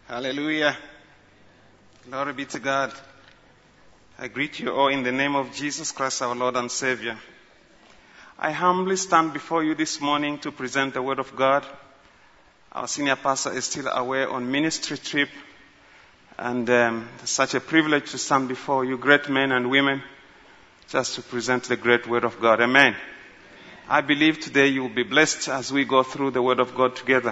Hallelujah. Glory be to God. I greet you all in the name of Jesus Christ, our Lord and Savior. I humbly stand before you this morning to present the Word of God. Our senior pastor is still away on ministry trip, and it's such a privilege to stand before you, great men and women, just to present the great Word of God. Amen. I believe today you will be blessed as we go through the Word of God together.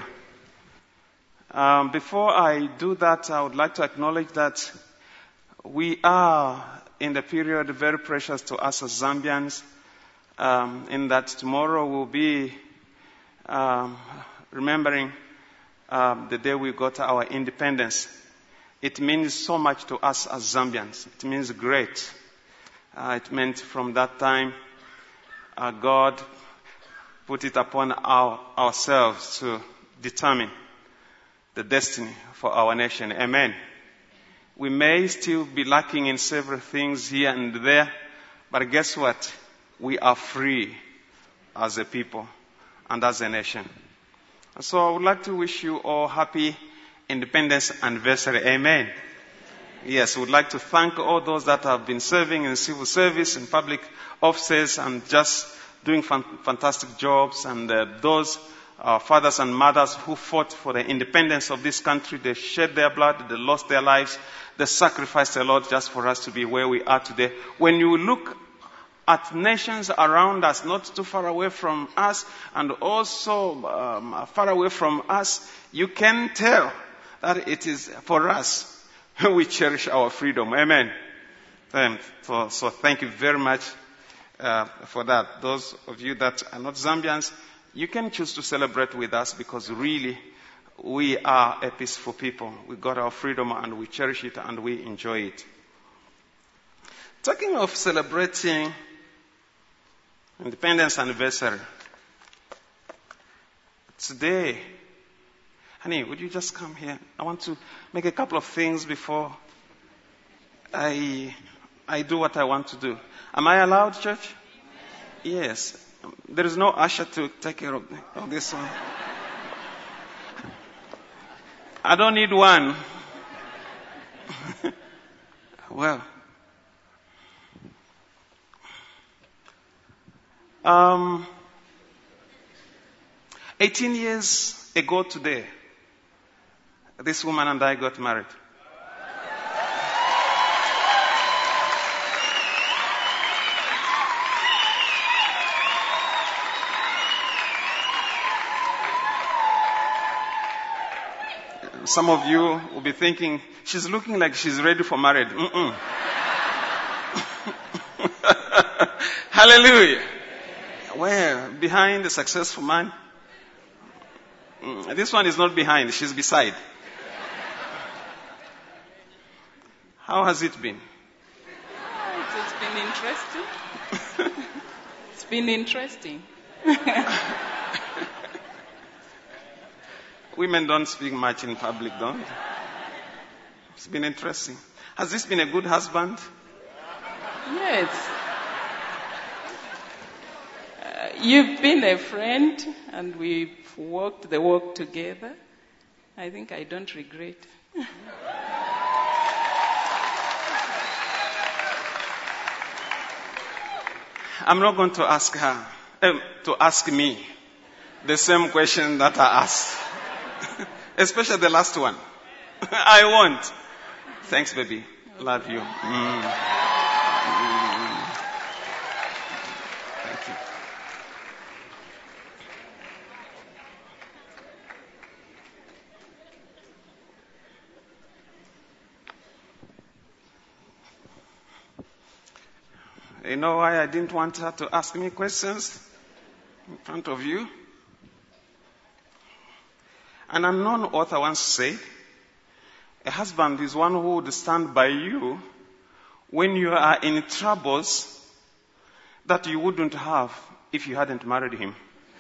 Before I do that, I would like to acknowledge that we are in the period very precious to us as Zambians, in that tomorrow we'll be remembering the day we got our independence. It means so much to us as Zambians. It means great. It meant from that time God put it upon ourselves to determine the destiny for our nation. Amen. We may still be lacking in several things here and there, but guess what? We are free as a people and as a nation. So I would like to wish you all happy Independence Anniversary. Amen. Yes, we would like to thank all those that have been serving in civil service, in public offices, and just doing fantastic jobs, and those fathers and mothers who fought for the independence of this country. They shed their blood, they lost their lives, they sacrificed a lot just for us to be where we are today. When you look at nations around us, not too far away from us, and also far away from us, you can tell that it is for us. We cherish our freedom. Amen. So thank you very much for that. Those of you that are not Zambians, you can choose to celebrate with us, because really we are a peaceful people. We got our freedom and we cherish it and we enjoy it. Talking of celebrating Independence Anniversary, today, honey, would you just come here? I want to make a couple of things before I do what I want to do. Am I allowed, church? Yes. There is no usher to take care of this one. I don't need one. Well. 18 years ago today, this woman and I got married. Some of you will be thinking, she's looking like she's ready for marriage. Hallelujah. Well, behind a successful man, this one is not behind, she's beside. How has it been? It's been interesting. It's been interesting. Women don't speak much in public, don't they? It's been interesting. Has this been a good husband? Yes. You've been a friend, and we've walked the walk together. I think I don't regret. I'm not going to ask her, to ask me the same question that I asked. Especially the last one. I won't. Thanks, baby. Love you. Thank you. You know why I didn't want her to ask me questions in front of you? An unknown author once said, a husband is one who would stand by you when you are in troubles that you wouldn't have if you hadn't married him.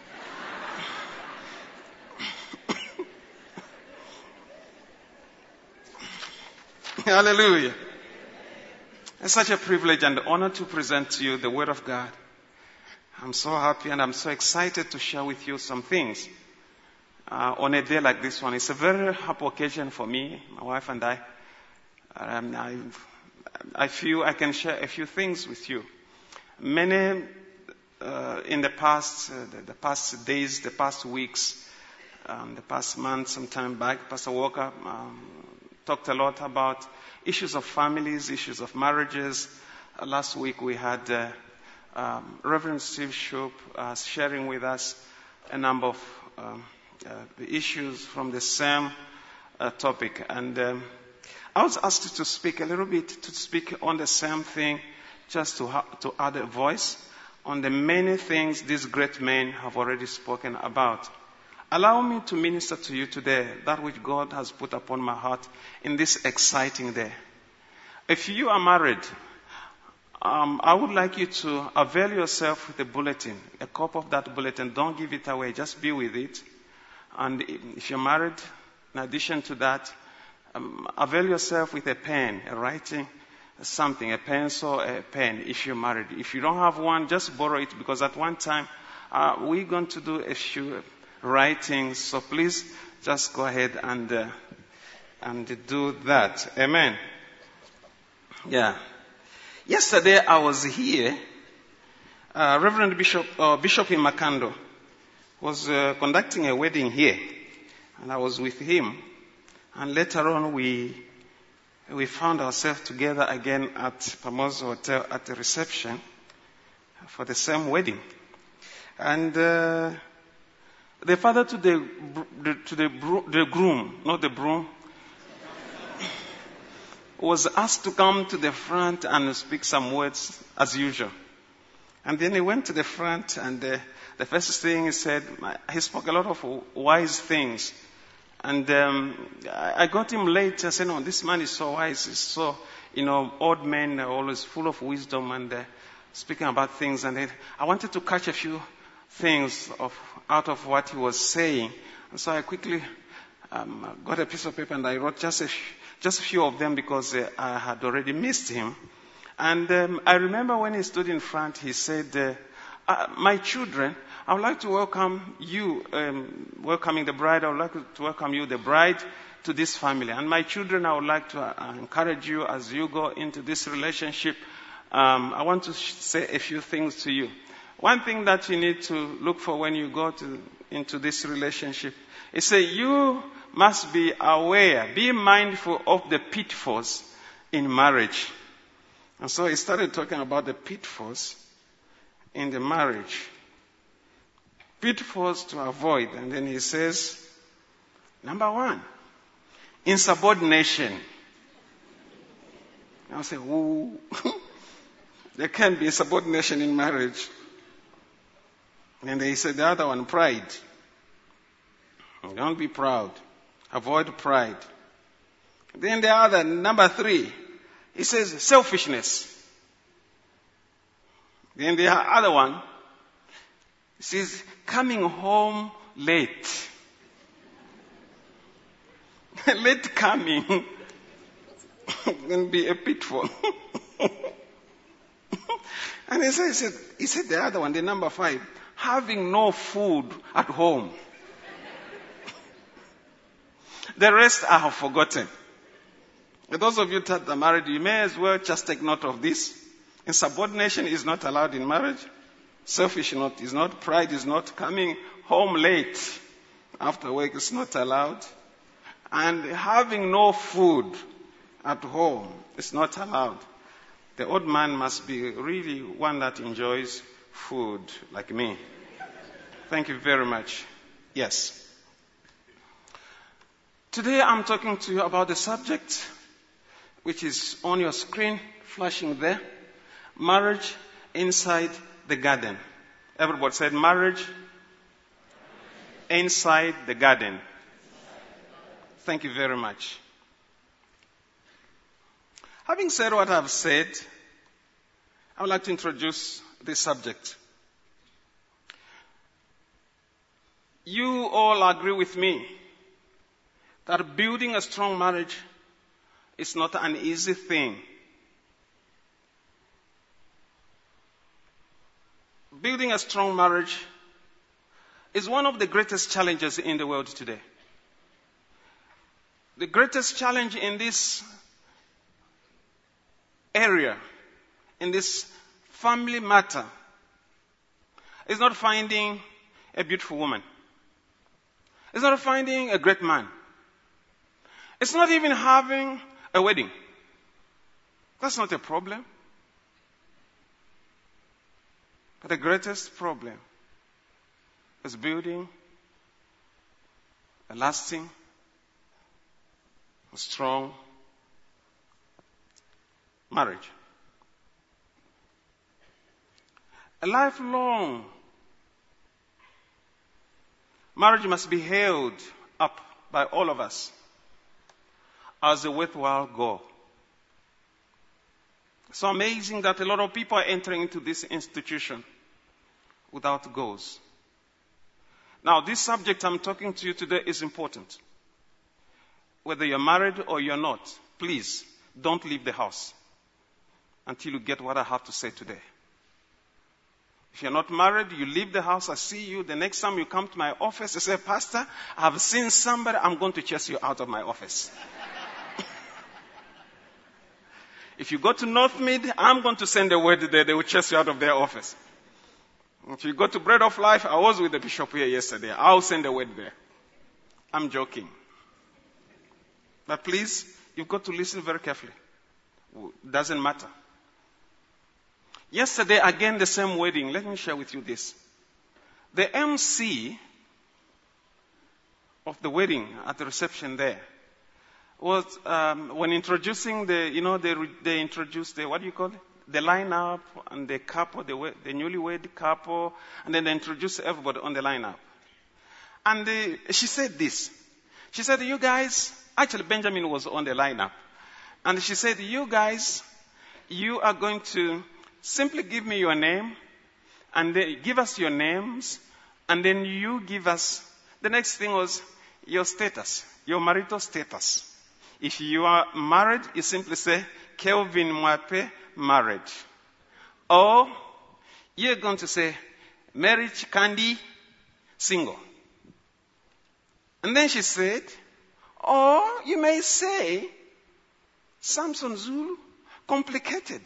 Hallelujah. It's such a privilege and honor to present to you the Word of God. I'm so happy and I'm so excited to share with you some things on a day like this one. It's a very happy occasion for me, my wife and I. I feel I can share a few things with you. Many in the past days, the past weeks, the past month, some time back, Pastor Walker talked a lot about issues of families, issues of marriages. Last week we had Reverend Steve Shoop sharing with us a number of the issues from the same topic. And I was asked to speak a little bit, to speak on the same thing, just to add a voice on the many things these great men have already spoken about. Allow me to minister to you today that which God has put upon my heart in this exciting day. If you are married, I would like you to avail yourself with a bulletin, a copy of that bulletin. Don't give it away. Just be with it. And if you're married, in addition to that, avail yourself with a pen, writing something, a pencil, a pen, if you're married. If you don't have one, just borrow it, because at one time, we're going to do a few writings. So please, just go ahead and do that. Amen. Yeah. Yesterday I was here. Reverend Bishop in Makando was conducting a wedding here, and I was with him. And later on, we found ourselves together again at Pamo's Hotel at the reception for the same wedding. And the father to the groom, not the broom, was asked to come to the front and speak some words as usual. And then he went to the front, and the first thing he said, he spoke a lot of wise things. And I got him late. I said, no, this man is so wise. He's so, old men are always full of wisdom and speaking about things. And I wanted to catch a few things out of what he was saying. And so I quickly got a piece of paper and I wrote just a few of them, because I had already missed him. And I remember when he stood in front, he said, my children, I would like to welcome you, welcoming the bride. I would like to welcome you, the bride, to this family. And my children, I would like to encourage you as you go into this relationship. I want to say a few things to you. One thing that you need to look for when you go into this relationship is that you must be aware, be mindful of the pitfalls in marriage. And so he started talking about the pitfalls in the marriage. Pitfalls to avoid. And then he says, number one, insubordination. I'll say, ooh, there can be insubordination in marriage. And then he said the other one, pride. Don't be proud. Avoid pride. Then the other, number three, he says selfishness. Then the other one, he says coming home late. Late coming can be a pitfall. And he said the other one, the number 5, having no food at home. The rest I have forgotten. Those of you that are married, you may as well just take note of this. Insubordination is not allowed in marriage. Selfishness is not. Pride is not. Coming home late after work is not allowed. And having no food at home is not allowed. The old man must be really one that enjoys food like me. Thank you very much. Yes. Today I'm talking to you about the subject which is on your screen, flashing there. Marriage inside the garden. Everybody said marriage inside the garden. Thank you very much. Having said what I've said, I would like to introduce this subject. You all agree with me that building a strong marriage is not an easy thing. Building a strong marriage is one of the greatest challenges in the world today. The greatest challenge in this area, in this family matter, is not finding a beautiful woman. It's not finding a great man. It's not even having a wedding. That's not a problem. But the greatest problem is building a lasting, a strong marriage. A lifelong marriage must be held up by all of us as a worthwhile goal. It's so amazing that a lot of people are entering into this institution without goals. Now, this subject I'm talking to you today is important. Whether you're married or you're not, please don't leave the house until you get what I have to say today. If you're not married, you leave the house, I see you. The next time you come to my office, you say, Pastor, I've seen somebody, I'm going to chase you out of my office. If you go to North Mid, I'm going to send a word there, they will chase you out of their office. If you go to Bread of Life, I was with the bishop here yesterday, I'll send a word there. I'm joking. But please, you've got to listen very carefully. It doesn't matter. Yesterday, again, the same wedding. Let me share with you this. The MC of the wedding at the reception there was, when introducing they introduced what do you call it? The lineup and the couple, the newlywed couple, and then they introduced everybody on the lineup. And she said this. She said, you guys, actually Benjamin was on the lineup. And she said, you guys, you are going to simply give me your name, and then give us your names, and then you give us, the next thing was your status, your marital status. If you are married, you simply say, Kelvin Mwape, married. Or, you're going to say, Mary Chikandi, single. And then she said, or you may say, Samson Zulu, complicated.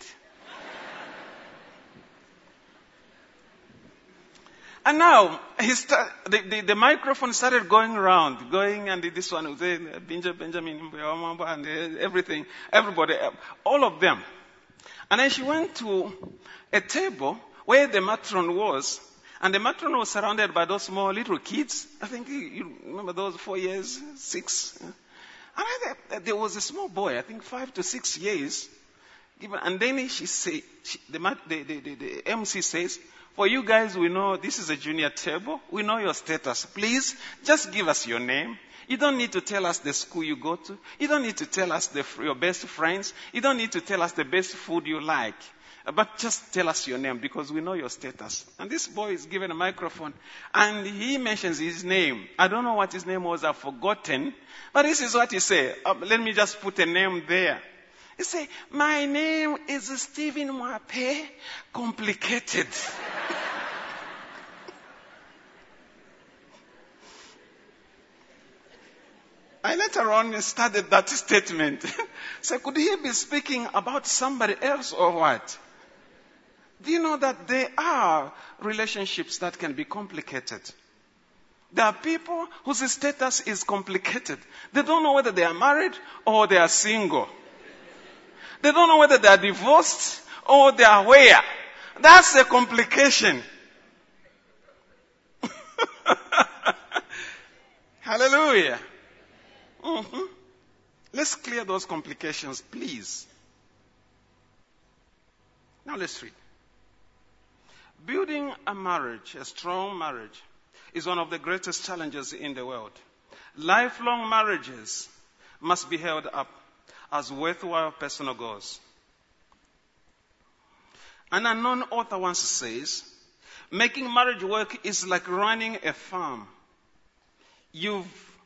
And now, the microphone started going around, and this one was Benjamin, and everything, everybody, all of them. And then she went to a table where the matron was, and the matron was surrounded by those small little kids. I think you remember those 4 years, 6. And there was a small boy, I think 5 to 6 years. And then she said, the MC says, for you guys, we know this is a junior table. We know your status. Please, just give us your name. You don't need to tell us the school you go to. You don't need to tell us your best friends. You don't need to tell us the best food you like. But just tell us your name because we know your status. And this boy is given a microphone and he mentions his name. I don't know what his name was. I've forgotten. But this is what he said. Let me just put a name there. He said, my name is Stephen Mwape, complicated. I later on studied that statement. So could he be speaking about somebody else or what? Do you know that there are relationships that can be complicated? There are people whose status is complicated. They don't know whether they are married or they are single. They don't know whether they are divorced or they are where. That's a complication. Hallelujah. Mm-hmm. Let's clear those complications, please. Now let's read. Building a marriage, a strong marriage, is one of the greatest challenges in the world. Lifelong marriages must be held up as worthwhile personal goals. An unknown author once says, making marriage work is like running a farm. You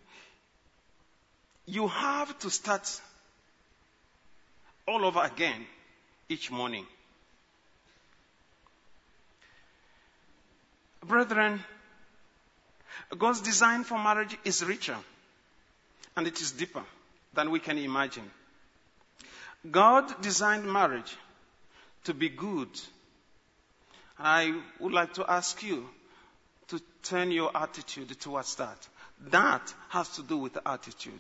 have to start all over again each morning. Brethren, God's design for marriage is richer and it is deeper than we can imagine. God designed marriage to be good. And I would like to ask you to turn your attitude towards that. That has to do with attitude.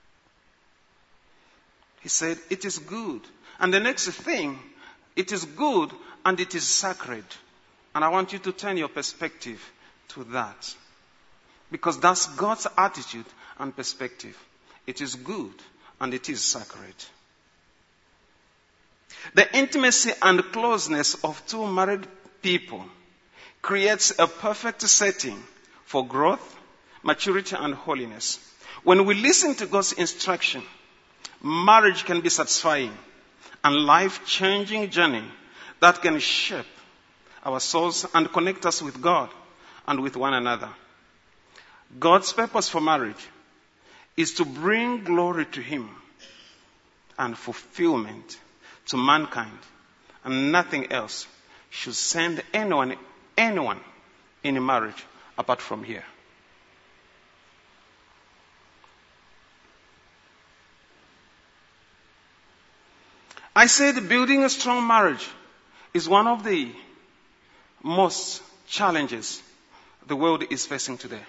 He said, it is good. And the next thing, it is good and it is sacred. And I want you to turn your perspective to that. Because that's God's attitude and perspective. It is good and it is sacred. The intimacy and closeness of two married people creates a perfect setting for growth, maturity, and holiness. When we listen to God's instruction, marriage can be satisfying and life-changing journey that can shape our souls and connect us with God and with one another. God's purpose for marriage is to bring glory to Him and fulfillment to mankind, and nothing else should send anyone in marriage apart from here. I said building a strong marriage is one of the most challenges the world is facing today.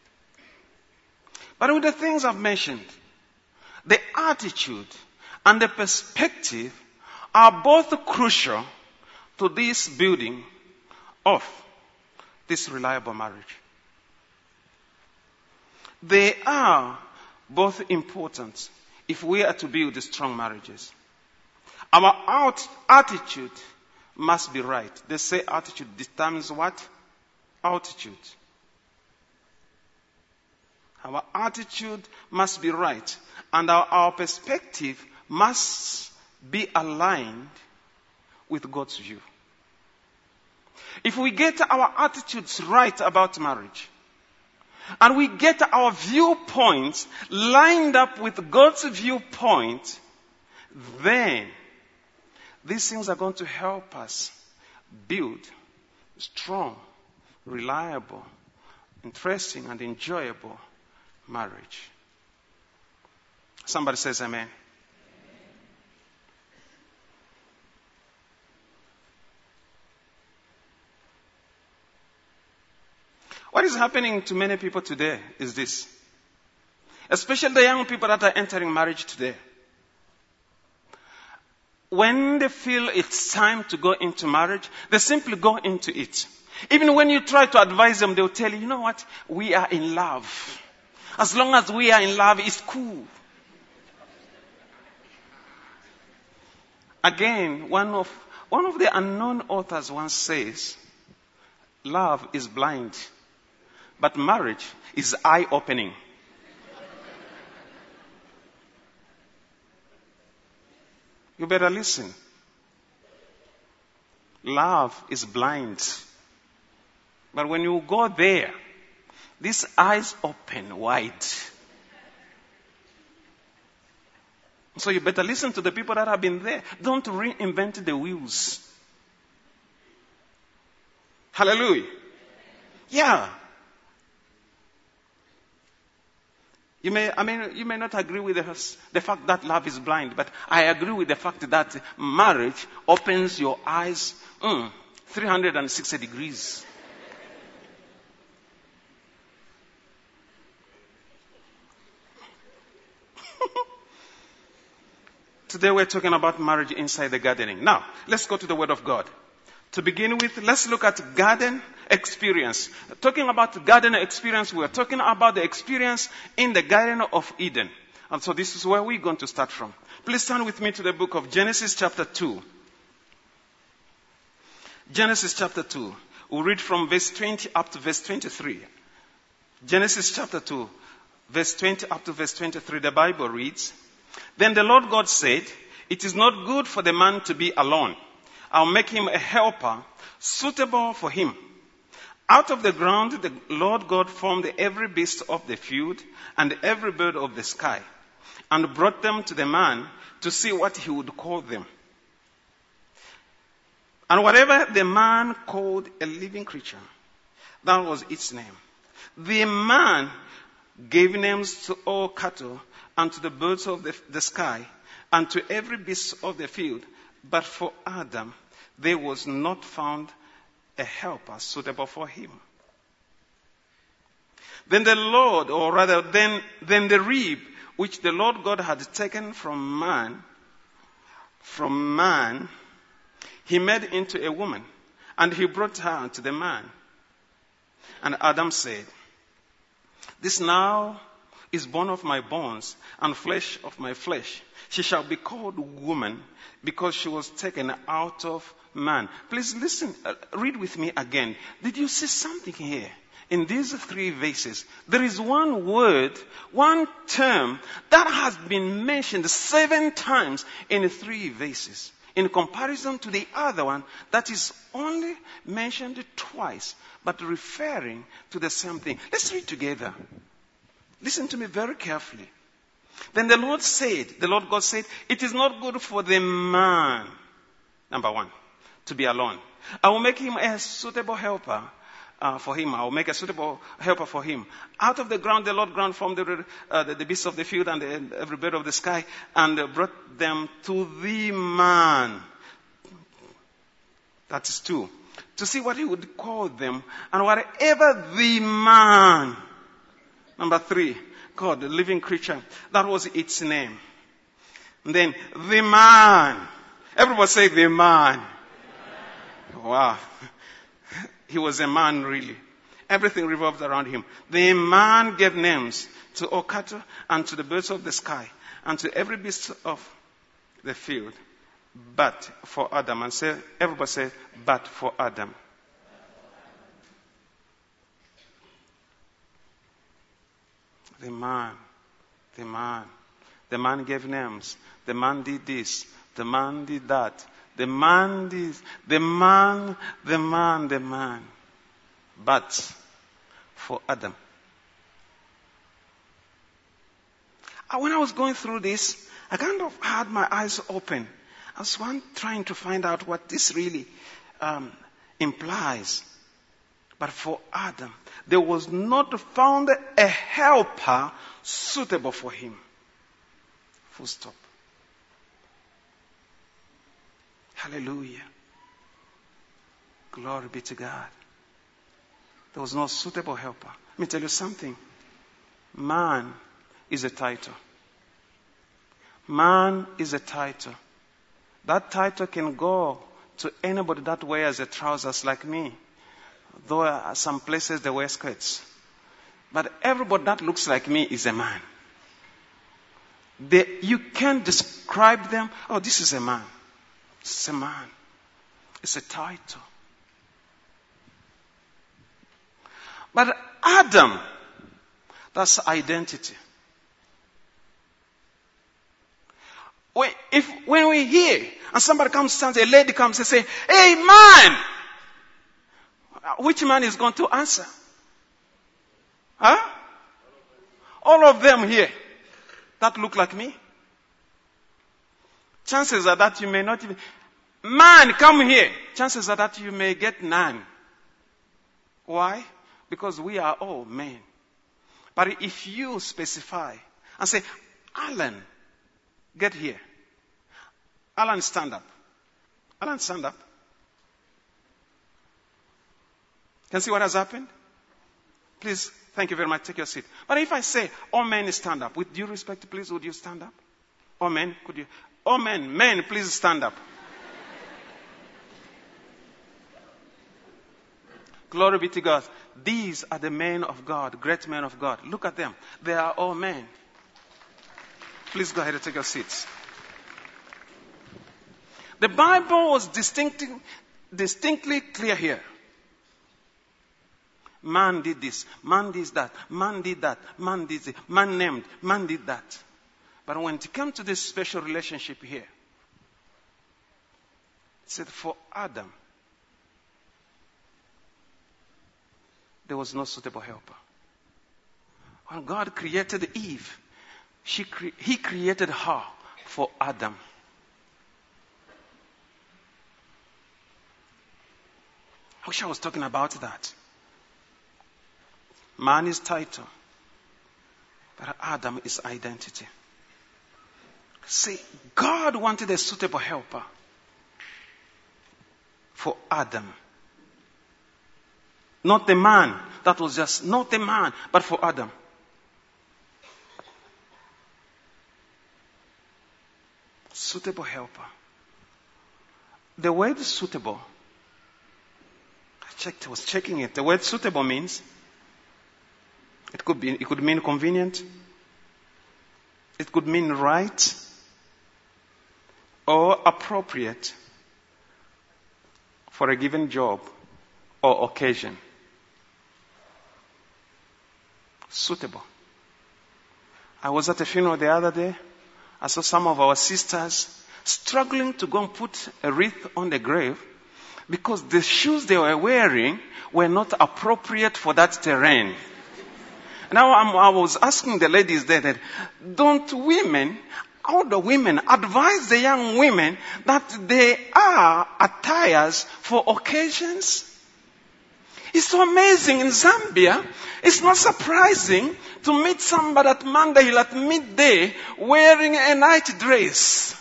But with the things I've mentioned, the attitude and the perspective are both crucial to this building of this reliable marriage. They are both important if we are to build strong marriages. Our attitude must be right. They say attitude determines what? Altitude. Our attitude must be right. And our perspective must be aligned with God's view. If we get our attitudes right about marriage, and we get our viewpoints lined up with God's viewpoint, then these things are going to help us build strong, reliable, interesting, and enjoyable marriage. Somebody says amen. What is happening to many people today is this. Especially the young people that are entering marriage today. When they feel it's time to go into marriage, they simply go into it. Even when you try to advise them, they'll tell you, you know what? We are in love. As long as we are in love, it's cool. Again, one of the unknown authors once says, love is blind, but marriage is eye-opening. You better listen. Love is blind. But when you go there, these eyes open wide. So you better listen to the people that have been there. Don't reinvent the wheels. Hallelujah. Yeah. You may not agree with the fact that love is blind, but I agree with the fact that marriage opens your eyes 360 degrees. Today we're talking about marriage inside the gardening. Now, let's go to the Word of God. To begin with, let's look at garden experience. Talking about garden experience, we're talking about the experience in the Garden of Eden. And so this is where we're going to start from. Please turn with me to the book of Genesis chapter 2. Genesis chapter 2. We'll read from verse 20 up to verse 23. Genesis chapter 2, verse 20 up to verse 23. The Bible reads, Then the Lord God said, It is not good for the man to be alone. I'll make him a helper suitable for him. Out of the ground the Lord God formed every beast of the field and every bird of the sky, and brought them to the man to see what he would call them. And whatever the man called a living creature, that was its name. The man gave names to all cattle and to the birds of the sky and to every beast of the field. But for Adam, there was not found a helper suitable for him. Then the Lord, or rather, then the rib which the Lord God had taken from man, he made into a woman, and he brought her to the man. And Adam said, "This now is bone of my bones and flesh of my flesh. She shall be called woman because she was taken out of man." Please listen, read with me again. Did you see something here? In these 3 verses, there is one word, one term that has been mentioned 7 times in 3 verses. In comparison to the other one that is only mentioned twice, but referring to the same thing. Let's read together. Listen to me very carefully. Then the Lord God said, "It is not good for the man," number 1, to be alone. "I will make him a suitable helper for him. I will make a suitable helper for him. Out of the ground, the Lord God formed the beasts of the field and every bird of the sky and brought them to the man." That is 2. To see what he would call them, and whatever the man. Number 3, God, the living creature. That was its name. And then the man. Everybody say the man. Wow. He was a man, really. Everything revolved around him. The man gave names to all cattle and to the birds of the sky and to every beast of the field. But for Adam. And everybody say, but for Adam. The man gave names. The man did this. The man did that. The man did. The man. But for Adam. When I was going through this, I kind of had my eyes open. I was trying to find out what this really implies. But for Adam, there was not found a helper suitable for him. Full stop. Hallelujah. Glory be to God. There was no suitable helper. Let me tell you something. Man is a title. Man is a title. That title can go to anybody that wears a trousers like me. Though some places they wear skirts. But everybody that looks like me is a man. You can't describe them. Oh, this is a man. It's a man. It's a title. But Adam, that's identity. When we hear, and somebody comes, a lady comes and say, "Hey man!" Which man is going to answer? Huh? All of them here that look like me. Chances are that you may not even... Man, come here. Chances are that you may get none. Why? Because we are all men. But if you specify and say, "Alan, get here." Alan, stand up. Alan, stand up. Can you see what has happened? Please, thank you very much. Take your seat. But if I say, "All men, stand up," with due respect, please, would you stand up? All men, could you? All men, please stand up. Glory be to God. These are the men of God, great men of God. Look at them. They are all men. Please go ahead and take your seats. The Bible was distinctly clear here. Man did this, man did that, man did that, man did it, man named, man did that. But when it came to this special relationship here, it said for Adam, there was no suitable helper. When God created Eve, He created her for Adam. I wish I was talking about that. Man is title, but Adam is identity. See, God wanted a suitable helper for Adam. Not the man. That was just not the man, but for Adam. Suitable helper. The word suitable, I was checking it. The word suitable means, it could mean convenient. It could mean right or appropriate for a given job or occasion. Suitable. I was at a funeral the other day. I saw some of our sisters struggling to go and put a wreath on the grave because the shoes they were wearing were not appropriate for that terrain. Now I was asking the ladies there that, don't women, older women, advise the young women that they are attires for occasions? It's so amazing in Zambia. It's not surprising to meet somebody at Mandahil at midday wearing a night dress.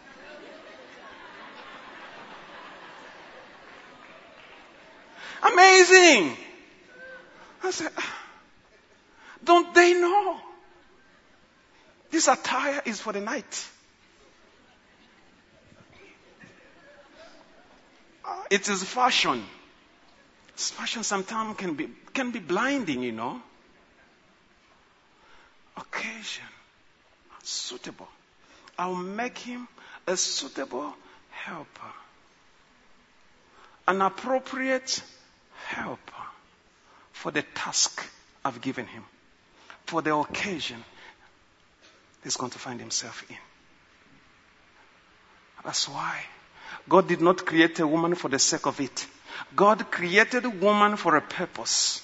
Amazing. I said, don't they know? This attire is for the night. It is fashion. Fashion sometimes can be blinding, you know. Occasion. Suitable. I'll make him a suitable helper. An appropriate helper for the task I've given him. For the occasion he's going to find himself in. That's why God did not create a woman for the sake of it. God created a woman for a purpose.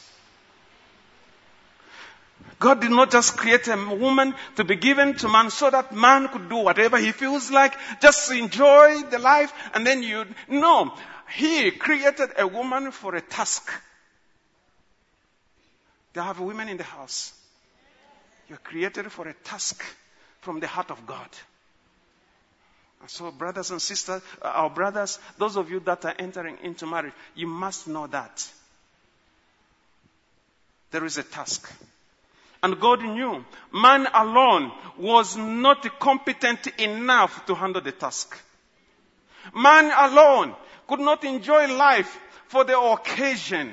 God did not just create a woman to be given to man so that man could do whatever he feels like, just enjoy the life, and then no. He created a woman for a task. They have women in the house. You're created for a task from the heart of God. So brothers and sisters, our brothers, those of you that are entering into marriage, you must know that. There is a task. And God knew man alone was not competent enough to handle the task. Man alone could not enjoy life for the occasion.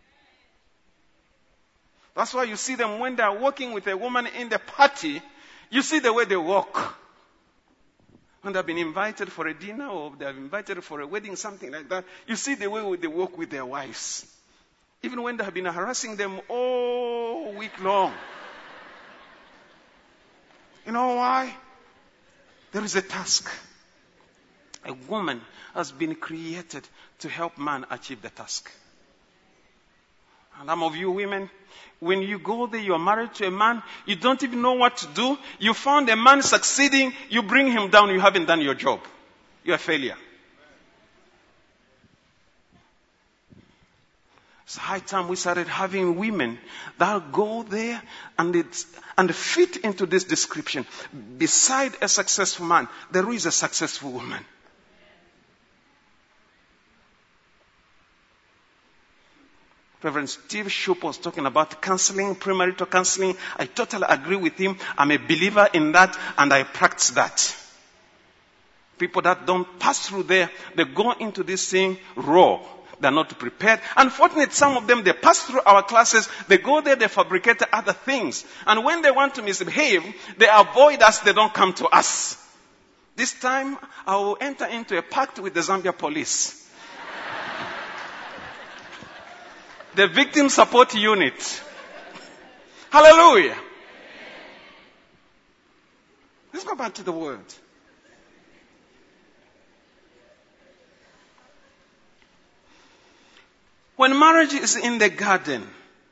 That's why you see them when they are walking with a woman in the party, you see the way they walk. When they've been invited for a dinner or they're invited for a wedding, something like that, you see the way they walk with their wives. Even when they have been harassing them all week long. You know why? There is a task. A woman has been created to help man achieve the task. And some of you women, when you go there, you are married to a man, you don't even know what to do. You found a man succeeding, you bring him down, you haven't done your job. You're a failure. It's high time we started having women that go there and fit into this description. Beside a successful man, there is a successful woman. Reverend Steve Shoup was talking about counseling, premarital counseling. I totally agree with him. I'm a believer in that and I practice that. People that don't pass through there, they go into this thing raw. They're not prepared. Unfortunately, some of them, they pass through our classes, they go there, they fabricate other things. And when they want to misbehave, they avoid us, they don't come to us. This time, I will enter into a pact with the Zambia police. The Victim Support Unit. Hallelujah. Let's go back to the word. When marriage is in the garden,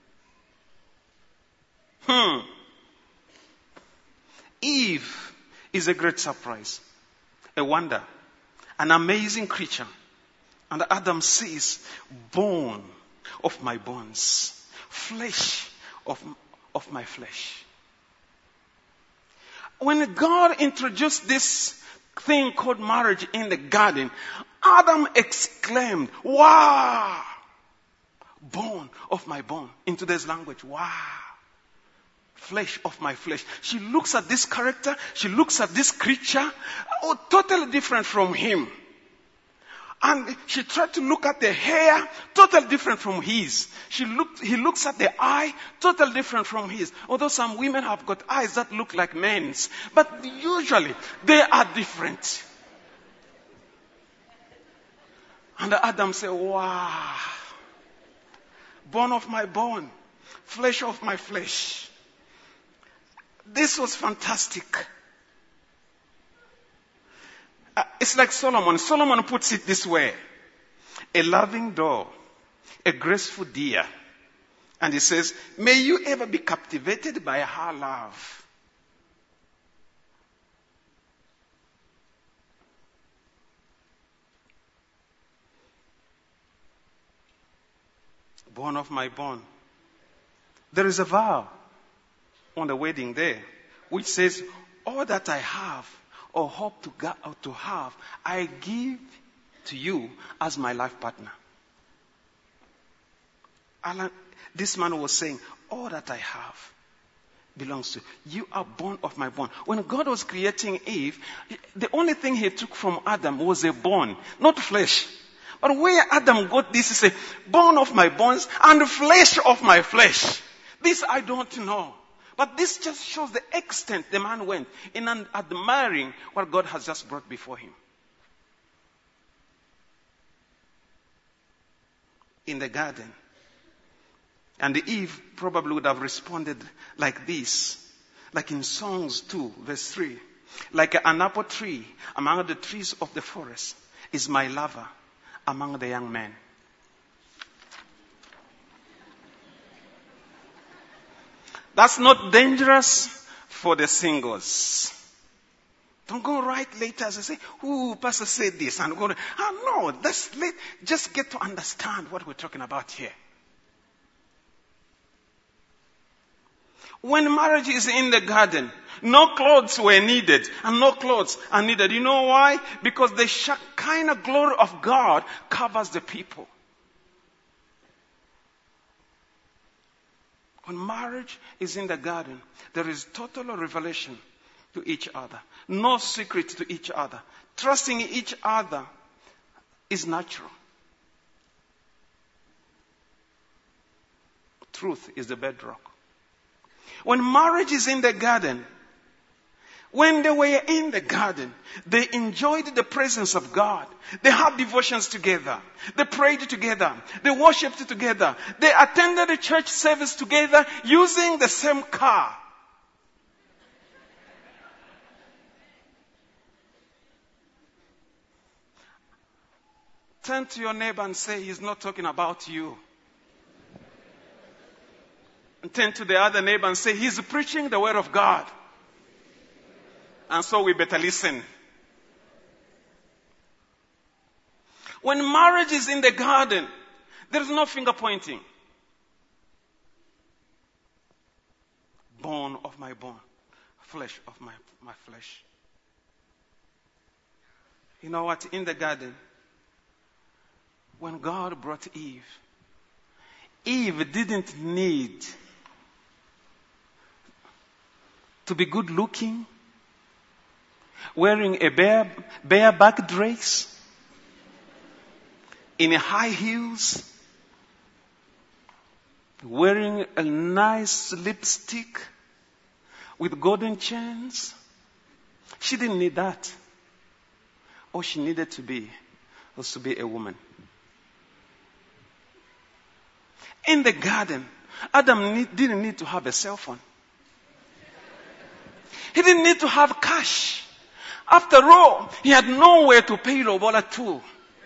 Eve is a great surprise, a wonder, an amazing creature. And Adam says, bone of my bones, flesh of my flesh. When God introduced this thing called marriage in the garden, Adam exclaimed, wow! Bone of my bone. In today's language, wow! Flesh of my flesh. She looks at this character, she looks at this creature, totally different from him. And she tried to look at the hair, totally different from his. He looks at the eye, totally different from his. Although some women have got eyes that look like men's. But usually, they are different. And Adam said, wow. Bone of my bone. Flesh of my flesh. This was fantastic. It's like Solomon. Solomon puts it this way. A loving doe, a graceful deer. And he says, may you ever be captivated by her love. Bone of my bone. There is a vow on the wedding day which says, all that I have or hope to have, I give to you as my life partner. Alan, this man was saying, all that I have belongs to you. You are bone of my bone. When God was creating Eve, the only thing he took from Adam was a bone, not flesh. But where Adam got this is a bone of my bones and flesh of my flesh. This I don't know. But this just shows the extent the man went in admiring what God has just brought before him. In the garden. And Eve probably would have responded like this. Like in Songs 2, verse 3. Like an apple tree among the trees of the forest is my lover among the young men. That's not dangerous for the singles. Don't go right later and say, ooh, Pastor said this. And go, no, just get to understand what we're talking about here. When marriage is in the garden, no clothes were needed and no clothes are needed. You know why? Because the Shekinah glory of God covers the people. When marriage is in the garden, there is total revelation to each other. No secret to each other. Trusting each other is natural. Truth is the bedrock. When marriage is in the garden, when they were in the garden, they enjoyed the presence of God. They had devotions together. They prayed together. They worshipped together. They attended the church service together using the same car. Turn to your neighbor and say, he's not talking about you. And turn to the other neighbor and say, he's preaching the word of God. And so we better listen. When marriage is in the garden, there is no finger pointing. Bone of my bone, flesh of my flesh. You know what? In the garden, when God brought Eve, Eve didn't need to be good looking, wearing a bareback dress, in high heels, wearing a nice lipstick with golden chains. She didn't need that. All she needed to be was to be a woman. In the garden, Adam didn't need to have a cell phone. He didn't need to have cash. After all, he had nowhere to pay lobola to.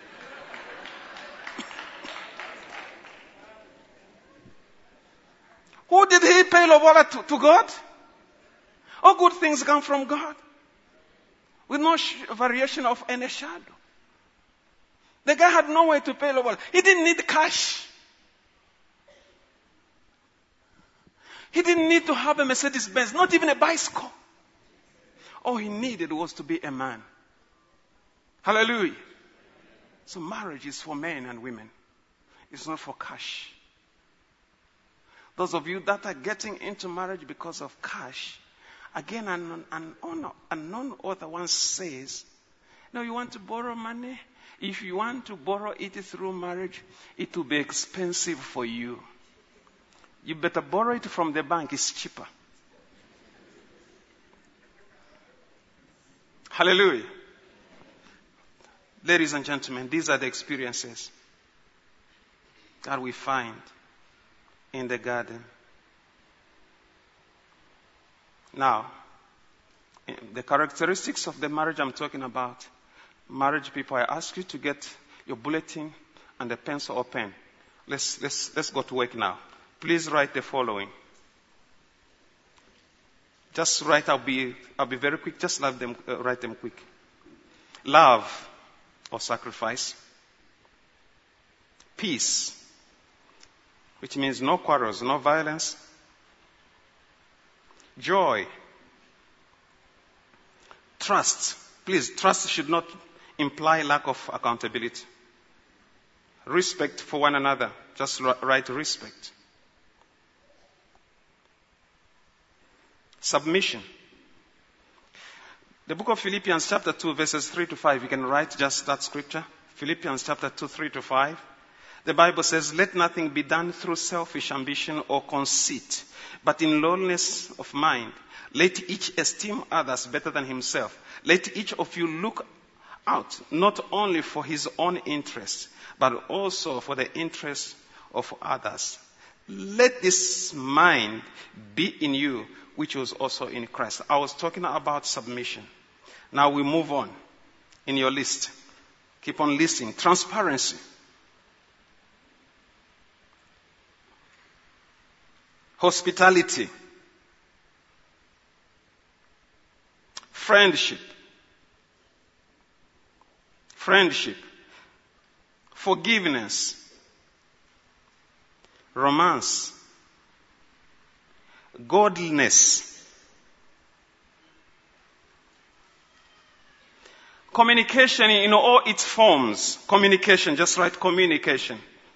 Who did he pay lobola to? God? All good things come from God. With no variation of any shadow. The guy had nowhere to pay lobola. He didn't need cash. He didn't need to have a Mercedes-Benz, not even a bicycle. All he needed was to be a man. Hallelujah. So marriage is for men and women. It's not for cash. Those of you that are getting into marriage because of cash, again, an non-author once says, no, you want to borrow money? If you want to borrow it through marriage, it will be expensive for you. You better borrow it from the bank. It's cheaper. Hallelujah. Ladies and gentlemen, these are the experiences that we find in the garden. Now, the characteristics of the marriage I'm talking about, marriage people, I ask you to get your bulletin and a pencil or pen. Let's go to work now. Please write the following. Just write. I'll be very quick. Just write them quick. Love or sacrifice. Peace, which means no quarrels, no violence. Joy. Trust. Please, trust should not imply lack of accountability. Respect for one another. Just write respect. Submission. The book of Philippians chapter 2 verses 3 to 5. You can write just that scripture. Philippians chapter 2, 3 to 5. The Bible says, let nothing be done through selfish ambition or conceit, but in lowliness of mind. Let each esteem others better than himself. Let each of you look out not only for his own interests, but also for the interests of others. Let this mind be in you, which was also in Christ. I was talking about submission. Now we move on in your list. Keep on listening. Transparency. Hospitality. Friendship. Forgiveness. Romance. Godliness. Communication in all its forms. Communication, just write communication.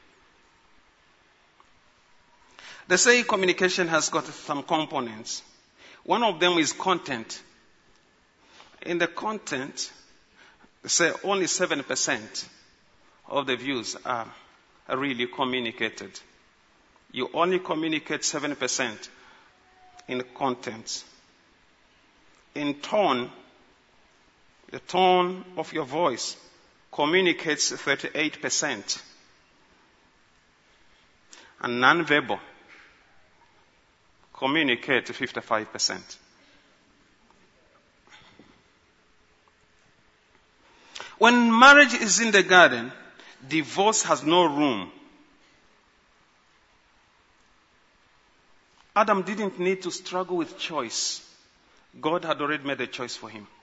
They say communication has got some components. One of them is content. In the content, they say only 7% of the views are really communicated. You only communicate 7% in the content. In tone, the tone of your voice communicates 38%. And non-verbal communicate 55%. When marriage is in the garden, divorce has no room. Adam didn't need to struggle with choice. God had already made a choice for him.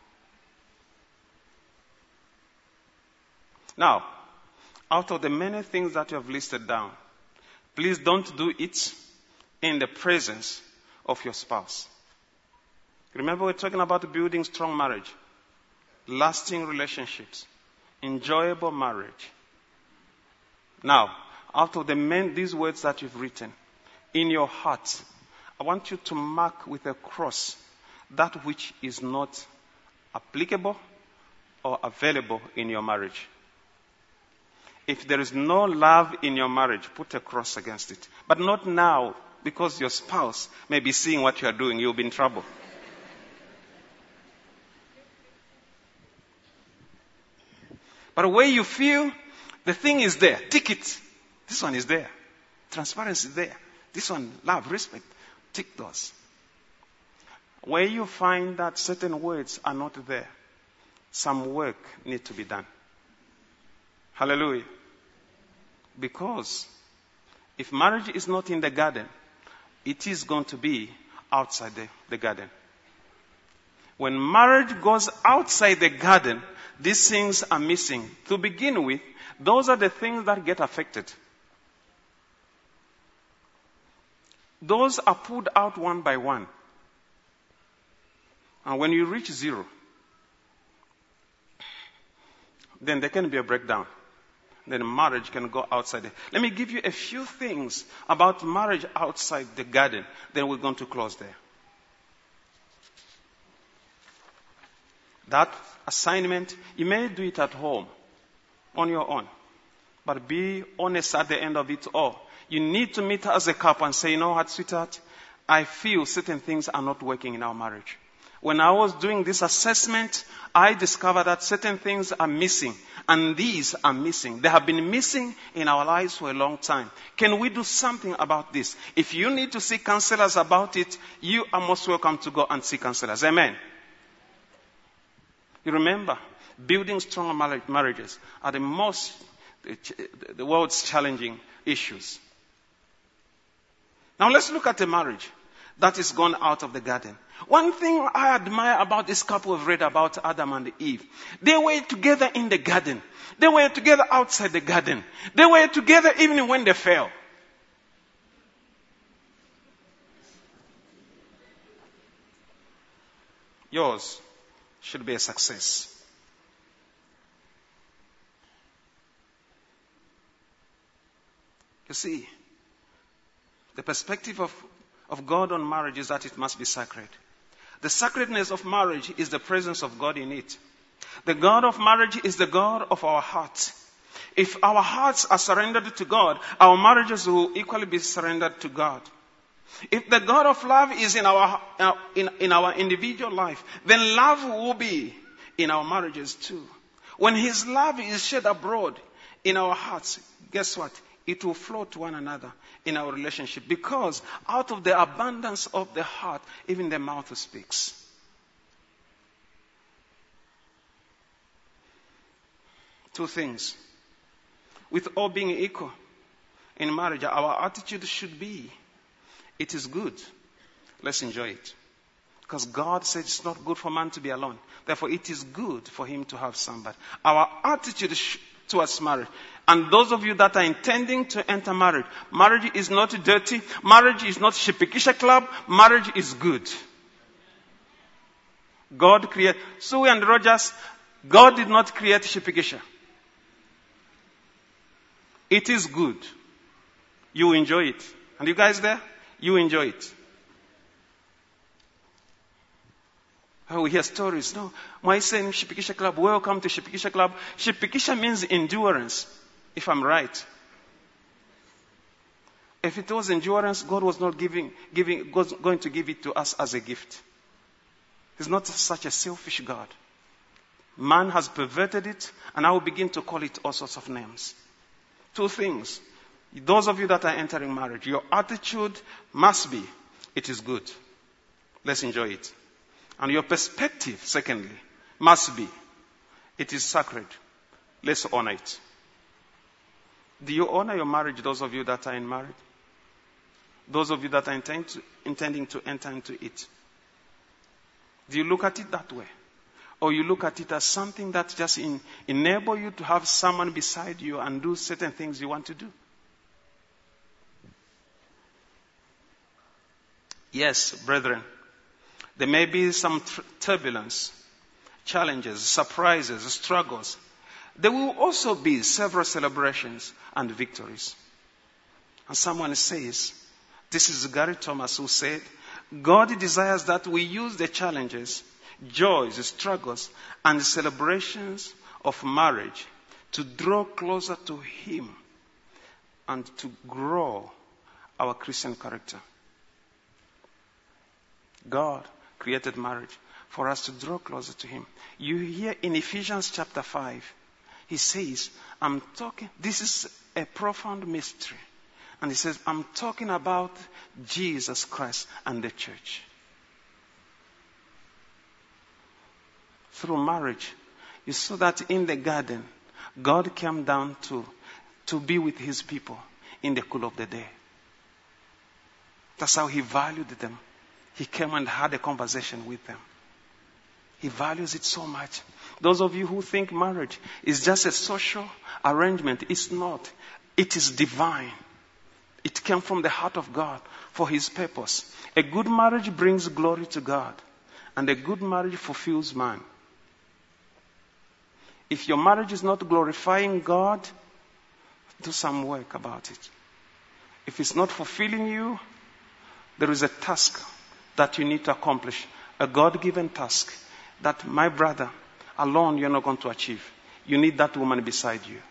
Now, out of the many things that you have listed down, please don't do it in the presence of your spouse. Remember, we're talking about building strong marriage, lasting relationships, enjoyable marriage. Now, out of these words that you've written, in your heart, I want you to mark with a cross that which is not applicable or available in your marriage. If there is no love in your marriage, put a cross against it. But not now, because your spouse may be seeing what you are doing. You'll be in trouble. But where you feel the thing is there, tick it. This one is there. Transparency is there. This one, love, respect. Tick those. Where you find that certain words are not there, some work needs to be done. Hallelujah. Because if marriage is not in the garden, it is going to be outside the garden. When marriage goes outside the garden, these things are missing. To begin with, those are the things that get affected. those are pulled out one by one. And when you reach 0, then there can be a breakdown. Then marriage can go outside it. Let me give you a few things about marriage outside the garden. Then we're going to close there. That assignment, you may do it at home on your own. But be honest at the end of it all. You need to meet as a couple and say, you know what, sweetheart? I feel certain things are not working in our marriage. When I was doing this assessment, I discovered that certain things are missing. And these are missing. They have been missing in our lives for a long time. Can we do something about this? If you need to see counselors about it, you are most welcome to go and see counselors. Amen. You remember, building strong marriages are the world's challenging issues. Now let's look at a marriage that is gone out of the garden. One thing I admire about this couple we've read about Adam and Eve, they were together in the garden. They were together outside the garden. They were together even when they fell. Yours should be a success. You see, the perspective of God on marriage is that it must be sacred. The sacredness of marriage is the presence of God in it. The God of marriage is the God of our hearts. If our hearts are surrendered to God, our marriages will equally be surrendered to God. If the God of love is in our individual life, then love will be in our marriages too. When His love is shed abroad in our hearts, guess what? It will flow to one another in our relationship, because out of the abundance of the heart, even the mouth speaks. Two things. With all being equal in marriage, our attitude should be, it is good. Let's enjoy it. Because God said it's not good for man to be alone. Therefore, it is good for him to have somebody. Our attitude towards marriage. And those of you that are intending to enter marriage is not dirty. Marriage is not Shipikisha club. Marriage is good. God created, Sue and Rogers, God did not create Shipikisha. It is good. You enjoy it. And you guys there? You enjoy it. Oh, we hear stories. No, my son, Shipikisha Club, welcome to Shipikisha Club. Shipikisha means endurance, if I'm right. If it was endurance, God was not going to give it to us as a gift. He's not such a selfish God. Man has perverted it, and I will begin to call it all sorts of names. Two things. Those of you that are entering marriage, your attitude must be, it is good. Let's enjoy it. And your perspective, secondly, must be, it is sacred. Let's honor it. Do you honor your marriage, those of you that are in marriage? Those of you that are intending to enter into it? Do you look at it that way? Or you look at it as something that just enable you to have someone beside you and do certain things you want to do? Yes, brethren, there may be some turbulence, challenges, surprises, struggles. There will also be several celebrations and victories. And someone says, this is Gary Thomas who said, God desires that we use the challenges, joys, struggles, and celebrations of marriage to draw closer to Him and to grow our Christian character. God created marriage for us to draw closer to Him. You hear in Ephesians chapter 5, He says, this is a profound mystery. And He says, I'm talking about Jesus Christ and the church. Through marriage, you saw that in the garden, God came down to be with His people in the cool of the day. That's how He valued them. He came and had a conversation with them. He values it so much. Those of you who think marriage is just a social arrangement, it's not. It is divine. It came from the heart of God for His purpose. A good marriage brings glory to God, and a good marriage fulfills man. If your marriage is not glorifying God, do some work about it. If it's not fulfilling you, there is a task that you need to accomplish, a God-given task that, my brother, alone you're not going to achieve. You need that woman beside you.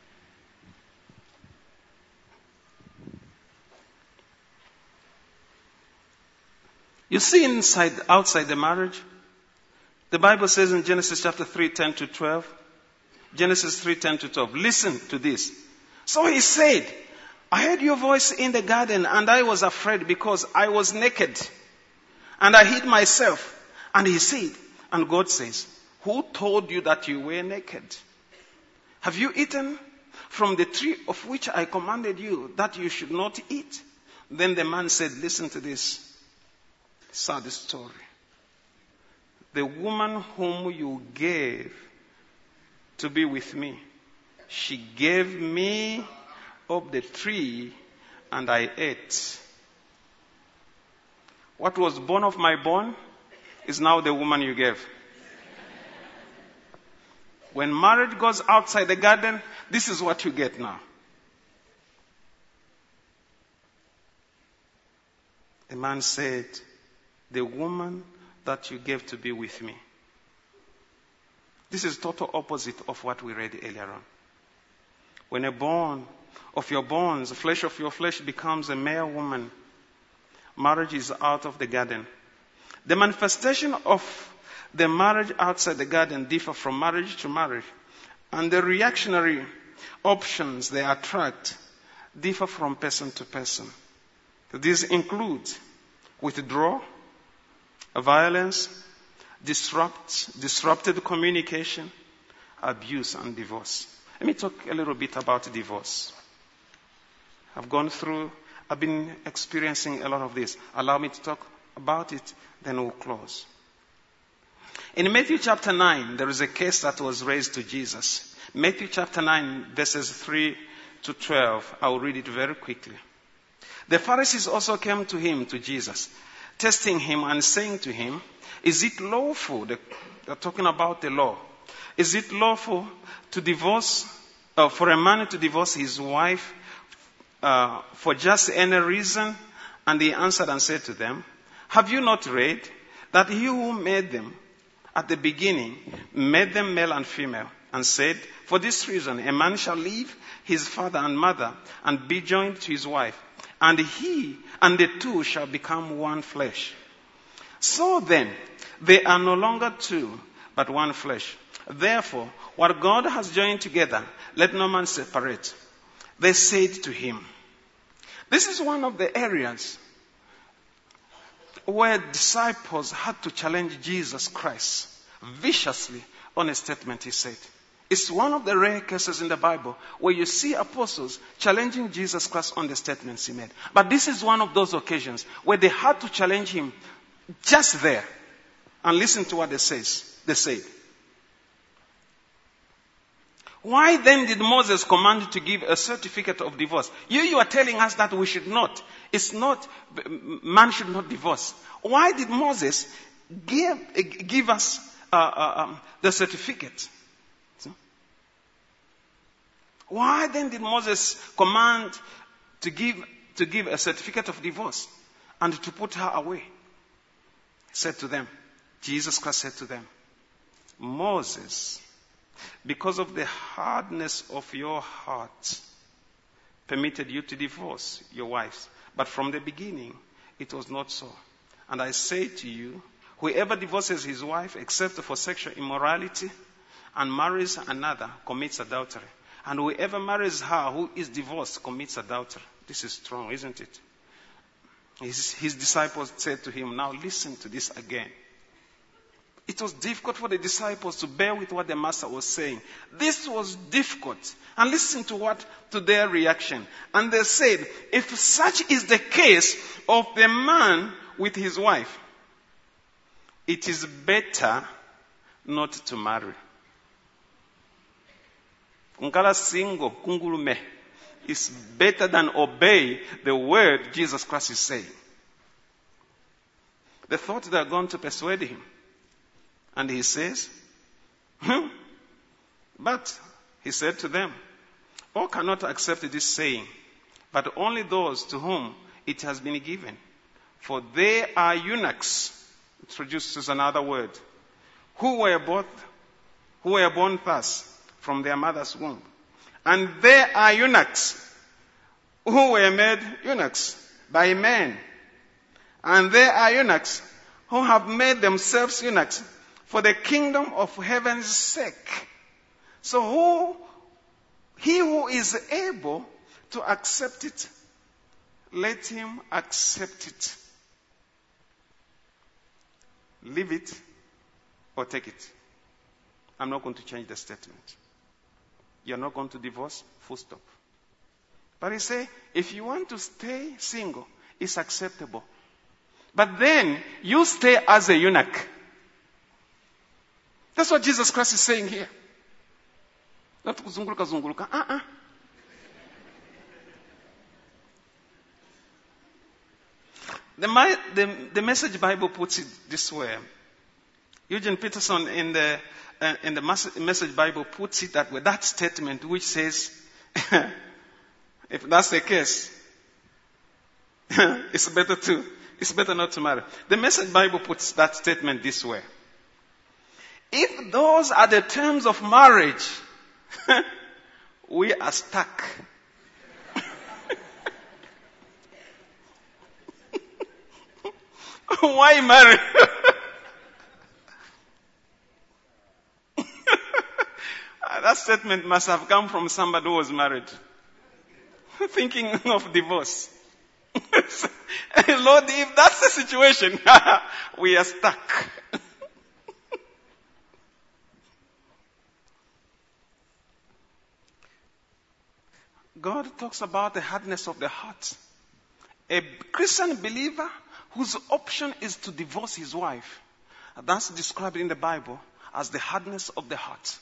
You see, outside the marriage, the Bible says in Genesis chapter 3, 10 to 12, Genesis 3, 10 to 12, listen to this. So he said, I heard your voice in the garden, and I was afraid because I was naked, and I hid myself. And he said, and God says, who told you that you were naked? Have you eaten from the tree of which I commanded you that you should not eat? Then the man said, listen to this sad story. The woman whom you gave to be with me, she gave me of the tree, and I ate. What was born of my bone is now the woman you gave. When marriage goes outside the garden, this is what you get now. The man said, the woman that you gave to be with me. This is total opposite of what we read earlier on. When a bone of your bones, flesh of your flesh becomes a male woman, marriage is out of the garden. The manifestation of the marriage outside the garden differ from marriage to marriage. And the reactionary options they attract differ from person to person. These include withdrawal, violence, disrupted communication, abuse, and divorce. Let me talk a little bit about divorce. I've been experiencing a lot of this. Allow me to talk about it, then we'll close. In Matthew chapter 9, there is a case that was raised to Jesus. Matthew chapter 9, verses 3 to 12. I'll read it very quickly. The Pharisees also came to him, to Jesus, testing him and saying to him, is it lawful, they're talking about the law, is it lawful to divorce, for a man to divorce his wife for just any reason? And he answered and said to them, have you not read that he who made them at the beginning made them male and female, and said, for this reason a man shall leave his father and mother and be joined to his wife, and the two shall become one flesh. So then, they are no longer two, but one flesh. Therefore, what God has joined together, let no man separate. They said to him, this is one of the areas where disciples had to challenge Jesus Christ viciously on a statement he said. It's one of the rare cases in the Bible where you see apostles challenging Jesus Christ on the statements he made. But this is one of those occasions where they had to challenge him just there. And listen to what they said. Why then did Moses command to give a certificate of divorce? You are telling us that we should not. Man should not divorce. Why did Moses give us the certificate? Why then did Moses command to give a certificate of divorce and to put her away? Jesus Christ said to them, Moses, because of the hardness of your heart, permitted you to divorce your wives. But from the beginning, it was not so. And I say to you, whoever divorces his wife except for sexual immorality and marries another commits adultery. And whoever marries her who is divorced commits adultery. This is strong, isn't it? His disciples said to him, now listen to this again. It was difficult for the disciples to bear with what the master was saying. This was difficult. And listen to their reaction. And they said, if such is the case of the man with his wife, it is better not to marry. Nkala singo kungulume is better than obey the word Jesus Christ is saying. They thought they were going to persuade him. And he says, but he said to them, all cannot accept this saying, but only those to whom it has been given. For they are eunuchs, introduces another word, who were born thus from their mother's womb. And they are eunuchs who were made eunuchs by men. And they are eunuchs who have made themselves eunuchs for the kingdom of heaven's sake. So he who is able to accept it, let him accept it. Leave it or take it. I'm not going to change the statement. You're not going to divorce, full stop. But he say, if you want to stay single, it's acceptable. But then, you stay as a eunuch. That's what Jesus Christ is saying here. Not kuzunguluka zunguluka. The Message Bible puts it this way. Eugene Peterson in the Message Bible puts it that way. That statement which says, if that's the case, it's better not to marry. The Message Bible puts that statement this way. If those are the terms of marriage, we are stuck. Why marry? That statement must have come from somebody who was married, thinking of divorce. Lord, if that's the situation, we are stuck. God talks about the hardness of the heart. A Christian believer whose option is to divorce his wife, that's described in the Bible as the hardness of the heart.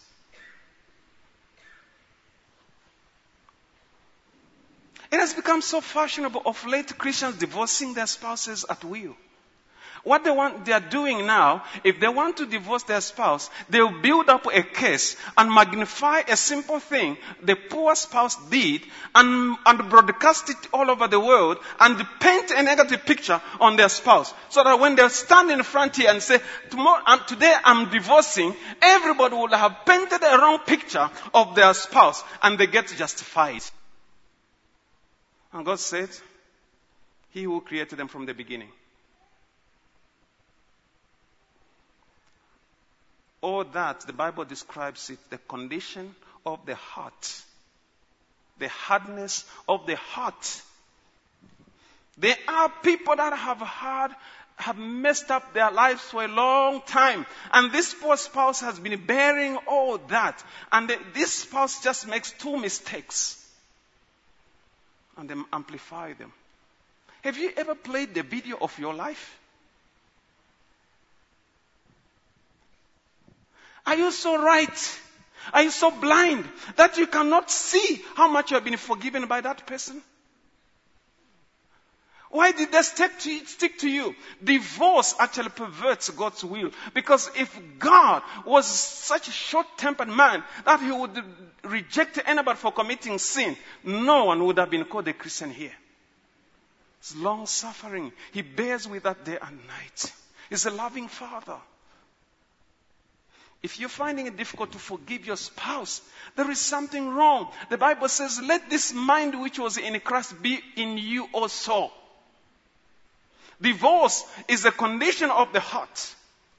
It has become so fashionable of late, Christians divorcing their spouses at will. What they are doing now, if they want to divorce their spouse, they'll build up a case and magnify a simple thing the poor spouse did and broadcast it all over the world and paint a negative picture on their spouse. So that when they stand in front here and say, today I'm divorcing, everybody will have painted a wrong picture of their spouse and they get justified. And God said, He who created them from the beginning. All that, the Bible describes it, the condition of the heart. The hardness of the heart. There are people that have messed up their lives for a long time. And this poor spouse has been bearing all that. And this spouse just makes two mistakes. And they amplify them. Have you ever played the video of your life? Are you so right? Are you so blind that you cannot see how much you have been forgiven by that person? Why did they stick to you? Divorce actually perverts God's will. Because if God was such a short-tempered man that He would reject anybody for committing sin, no one would have been called a Christian here. It's long-suffering. He bears with that day and night. He's a loving Father. If you're finding it difficult to forgive your spouse, there is something wrong. The Bible says, let this mind which was in Christ be in you also. Divorce is a condition of the heart.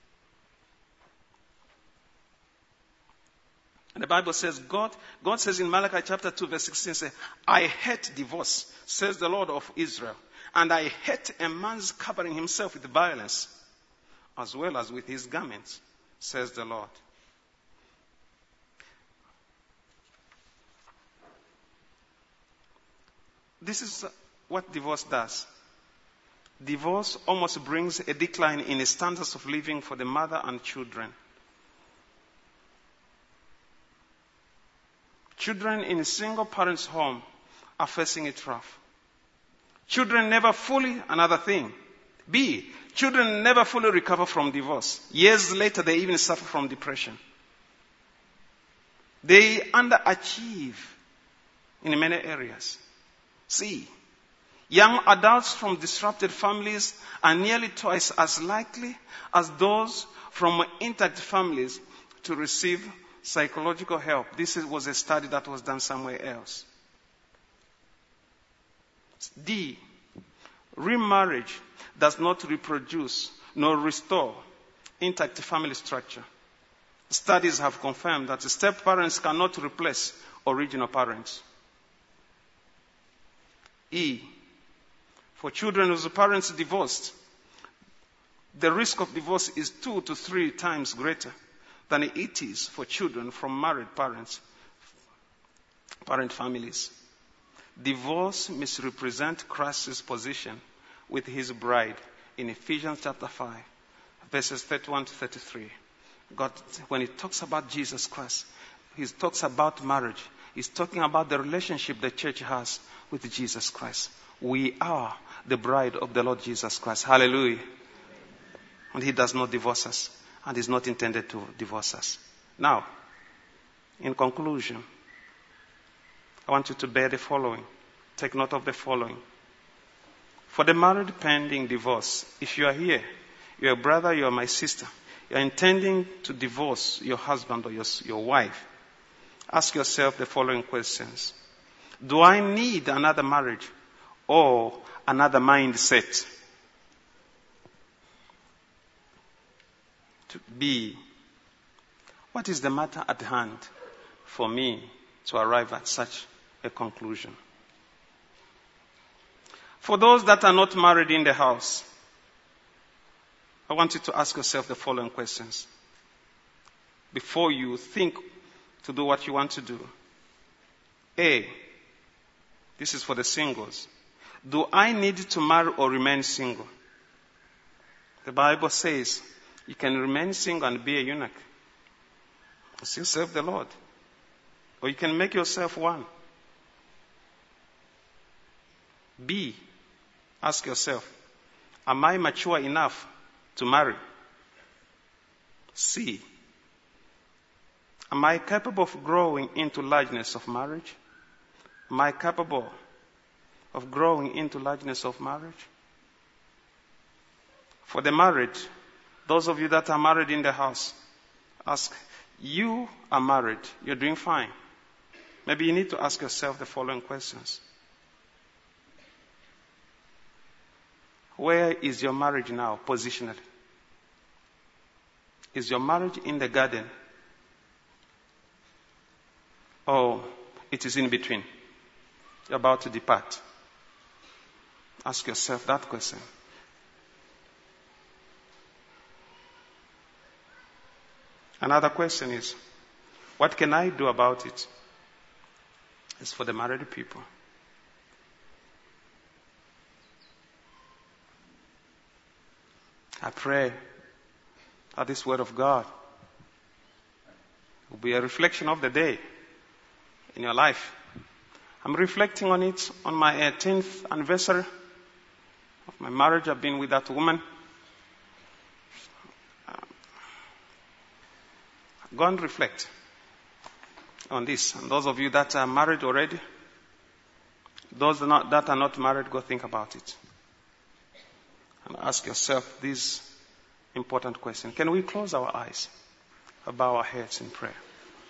And the Bible says, God says in Malachi chapter 2 verse 16, say, I hate divorce, says the Lord of Israel. And I hate a man's covering himself with violence, as well as with his garments, says the Lord. This is what divorce does. Divorce almost brings a decline in the standards of living for the mother and children. Children in a single parent's home are facing it rough. Children never fully, another thing. B, children never fully recover from divorce. Years later, they even suffer from depression. They underachieve in many areas. C, young adults from disrupted families are nearly twice as likely as those from intact families to receive psychological help. This was a study that was done somewhere else. D, remarriage does not reproduce nor restore intact family structure. Studies have confirmed that step-parents cannot replace original parents. E, for children whose parents divorced, the risk of divorce is 2 to 3 times greater than it is for children from married parent families. Divorce misrepresents Christ's position with his bride in Ephesians chapter 5, verses 31 to 33. God, when he talks about Jesus Christ, he talks about marriage. He's talking about the relationship the church has with Jesus Christ. We are the bride of the Lord Jesus Christ. Hallelujah. And he does not divorce us, and is not intended to divorce us. Now, in conclusion, I want you to bear the following. Take note of the following. For the married pending divorce, if you are here, you're a brother, you're my sister, you're intending to divorce your husband or your wife, ask yourself the following questions. Do I need another marriage or another mindset? To B, what is the matter at hand for me to arrive at such a conclusion? For those that are not married in the house, I want you to ask yourself the following questions before you think to do what you want to do. A, this is for the singles. Do I need to marry or remain single? The Bible says you can remain single and be a eunuch. Still serve the Lord. Or you can make yourself one. B, ask yourself, am I mature enough to marry? C, am I capable of growing into largeness of marriage? Am I capable of growing into largeness of marriage? For the married, those of you that are married in the house, ask, you are married, you're doing fine. Maybe you need to ask yourself the following questions. Where is your marriage now positionally? Is your marriage in the garden? Or it is in between? You're about to depart. Ask yourself that question. Another question is, what can I do about it? It's for the married people. I pray that this word of God will be a reflection of the day in your life. I'm reflecting on it on my 18th anniversary of my marriage. I've been with that woman. Go and reflect on this. And those of you that are married already, those that are not married, go think about it. And ask yourself these important questions. Can we close our eyes, bow our heads in prayer?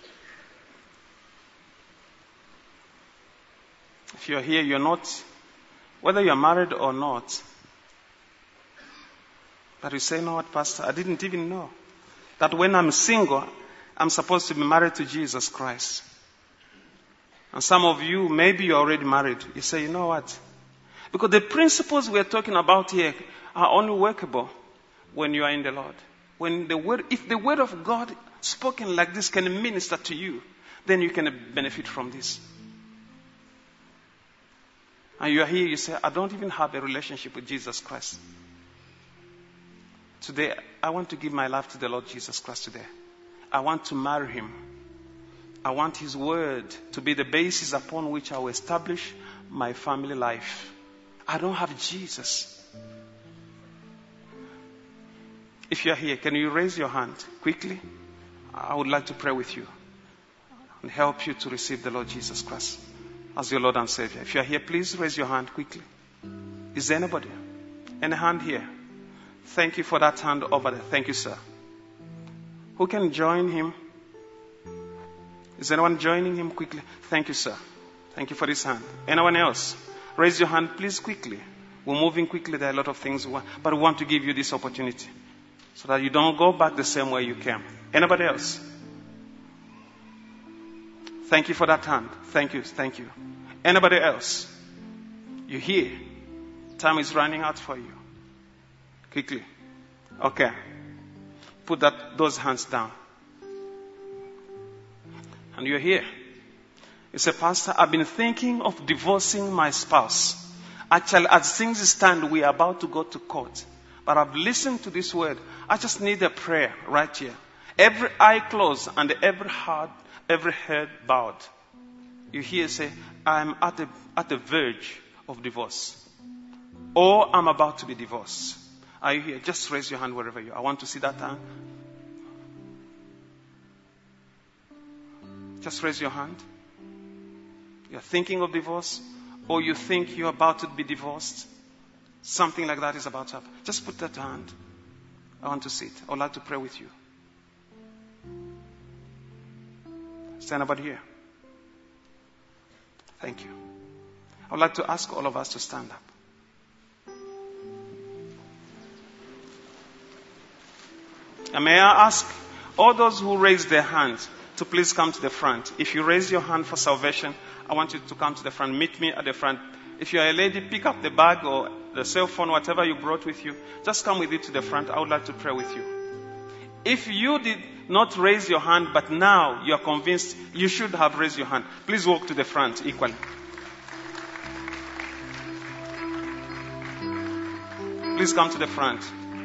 If you're here, you're not, whether you're married or not, but you say, no, what, Pastor, I didn't even know that when I'm single, I'm supposed to be married to Jesus Christ. And some of you, maybe you're already married. You say, you know what? Because the principles we're talking about here are only workable when you are in the Lord. If the word of God spoken like this can minister to you, then you can benefit from this. And you are here, you say, I don't even have a relationship with Jesus Christ. Today, I want to give my life to the Lord Jesus Christ today. I want to marry Him. I want His word to be the basis upon which I will establish my family life. I don't have Jesus. If you are here, can you raise your hand quickly? I would like to pray with you and help you to receive the Lord Jesus Christ as your Lord and Savior. If you are here, please raise your hand quickly. Is there anybody? Any hand here? Thank you for that hand over there. Thank you, sir. Who can join him? Is anyone joining him quickly? Thank you, sir. Thank you for this hand. Anyone else? Raise your hand, please, quickly. We're moving quickly. There are a lot of things we want, but we want to give you this opportunity so that you don't go back the same way you came. Anybody else? Thank you for that hand. Thank you. Thank you. Anybody else? You here? Time is running out for you. Quickly. Okay. Put those hands down. And you're here. You say, Pastor, I've been thinking of divorcing my spouse. Actually, as things stand, we are about to go to court. But I've listened to this word. I just need a prayer right here. Every eye closed and every head bowed. You hear say, I'm at the verge of divorce. Or I'm about to be divorced. Are you here? Just raise your hand wherever you are. I want to see that hand. Just raise your hand. You're thinking of divorce, or you think you're about to be divorced. Something like that is about to happen. Just put that hand. I want to see it. I would like to pray with you. Is there anybody here? Thank you. I would like to ask all of us to stand up. And may I ask all those who raise their hands to please come to the front. If you raise your hand for salvation, I want you to come to the front. Meet me at the front. If you are a lady, pick up the bag or the cell phone, whatever you brought with you. Just come with it to the front. I would like to pray with you. If you did not raise your hand, but now you are convinced you should have raised your hand, please walk to the front equally. Please come to the front.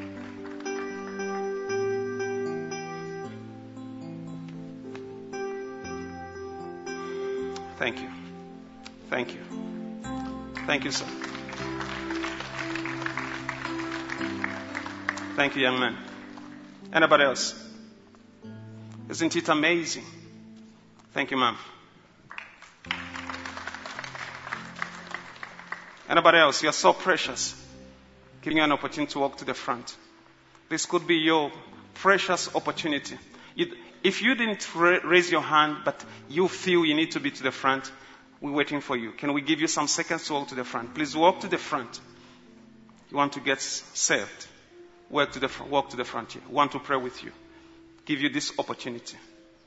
Thank you. Thank you. Thank you, sir. Thank you, young man. Anybody else? Isn't it amazing? Thank you, ma'am. Anybody else? You're so precious. Giving you an opportunity to walk to the front. This could be your precious opportunity. If you didn't raise your hand, but you feel you need to be to the front, we're waiting for you. Can we give you some seconds to walk to the front? Please walk to the front. You want to get saved? Walk to the front here. We want to pray with you. Give you this opportunity.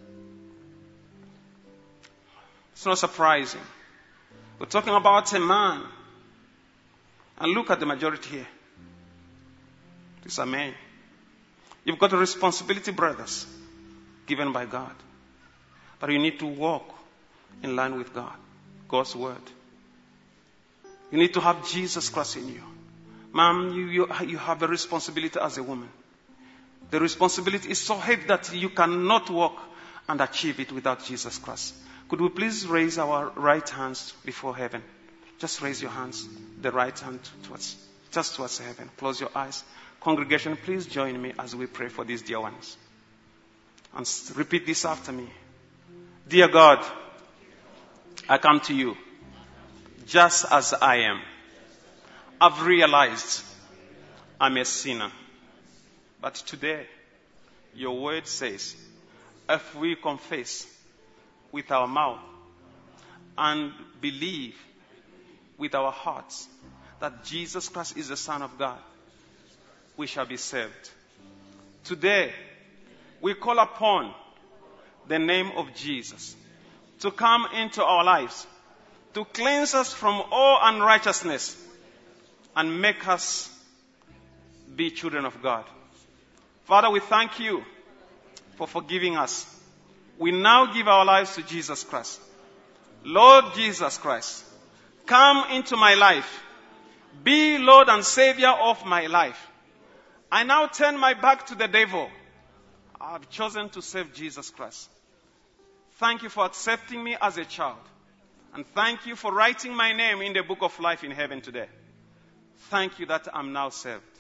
It's not surprising. We're talking about a man. And look at the majority here. These are men. You've got a responsibility, brothers, given by God. But you need to walk in line with God, God's word. You need to have Jesus Christ in you. Ma'am, you have a responsibility as a woman. The responsibility is so heavy that you cannot walk and achieve it without Jesus Christ. Could we please raise our right hands before heaven? Just raise your hands, the right hand towards heaven. Close your eyes. Congregation, please join me as we pray for these dear ones. And repeat this after me. Dear God, I come to you just as I am. I've realized I'm a sinner. But today, your word says, if we confess with our mouth and believe with our hearts that Jesus Christ is the Son of God, we shall be saved. Today, we call upon the name of Jesus to come into our lives, to cleanse us from all unrighteousness and make us be children of God. Father, we thank you for forgiving us. We now give our lives to Jesus Christ. Lord Jesus Christ, come into my life. Be Lord and Savior of my life. I now turn my back to the devil. I've chosen to serve Jesus Christ. Thank you for accepting me as a child. And thank you for writing my name in the book of life in heaven today. Thank you that I'm now saved.